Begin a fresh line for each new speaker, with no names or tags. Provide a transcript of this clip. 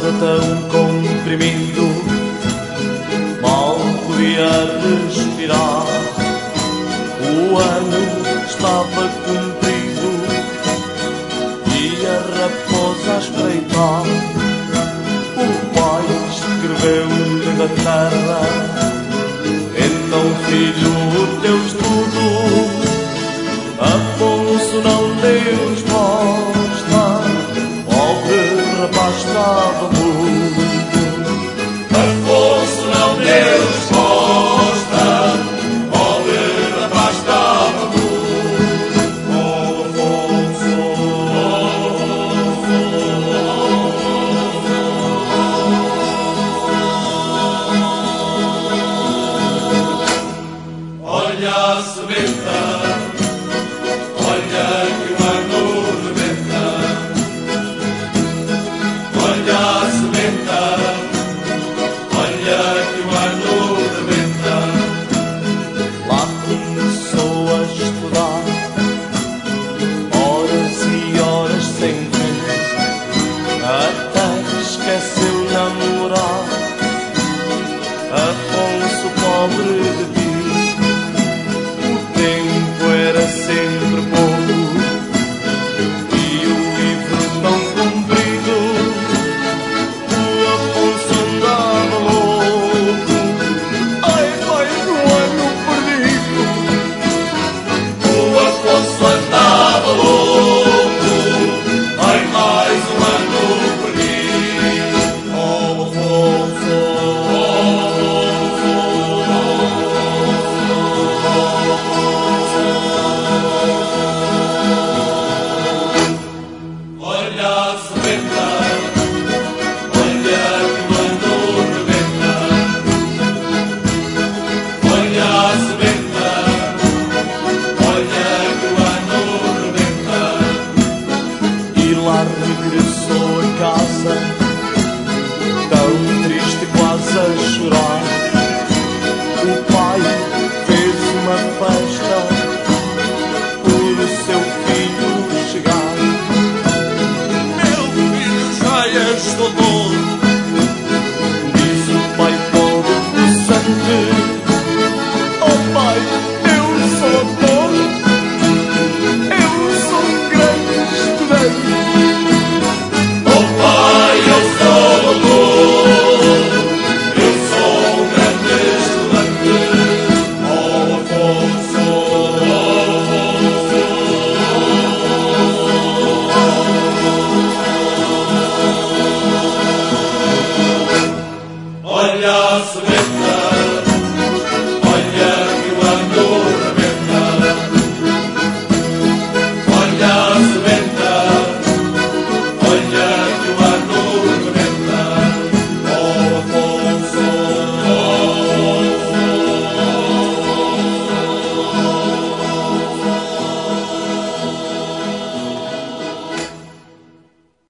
estava tão comprimido, mal podia respirar. O ano estava cumprido e a raposa a espreitar. O pai escreveu na terra: então, filho, o teu estudo Afonso não deu resposta. Pobre rapaz estava mudo.
Afonso não deu resposta. Pobre rapaz estava mudo. Oh, Afonso, olha a sebenta. Olha que o ano rebenta. Olha a sebenta. Olha que o ano rebenta.
Lá começou a estudar, horas e horas sem fim, até esqueceu namorar. Afonso, pobre